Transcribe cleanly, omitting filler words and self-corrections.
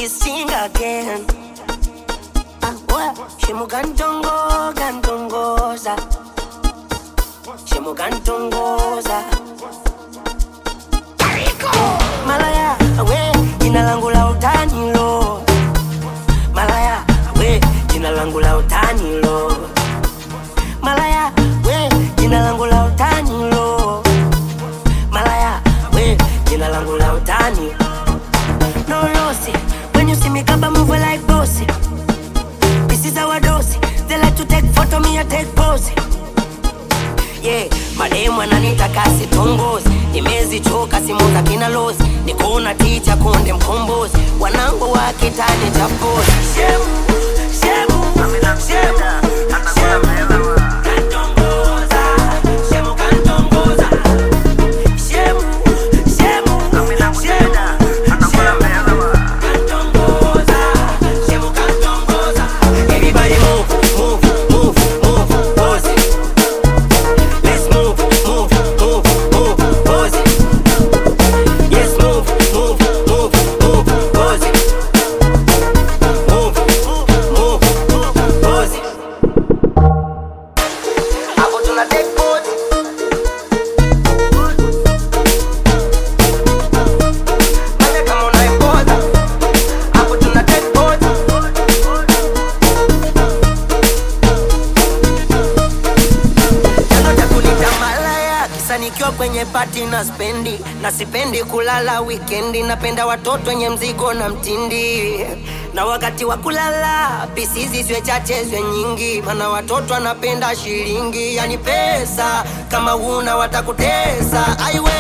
sing again. Shemu gantongoza. Shemu gantongoza. Malaya, we, jina langu la utani lo. Malaya, we, jina langu la utani lo. Malaya, we, jina langu la utani lo. Malaya, we, jina langu la utani. No lossy, when you see me kaba move like bossy. This is our dose. They like to take photo, me I take pose. Yeah, mademu ananita kasi tongozi. Nimezichoka simu za kina lozi. Nikona teacher konde mkombozi. Wanangu wa kitani chapozi. Shemu, shemu, shemu, shemu. Kantongoza, shemu kantongoza. Shemu, shemu, shemu. Kantongoza, shemu kantongoza. Everybody move, move, move, move, pose it. Let's move, move, move, move, pose it. Yes, move, move, move, move, pose it. Move, move, move, pose it. Hapo tuna take pose. Mane kama unaipoza. Hapo tuna take pose. Chanzo cha kunita malaya, kisa nikiwa kwenye party na spendi. Na sipendi kulala weekendi, napenda watoto wenye mzigo na mtindi. Na wakati wa kulala, pisizi zwe chache zwe nyingi. Mana watoto wanapenda shilingi, yani pesa, kama huna watakutesa. Aiwe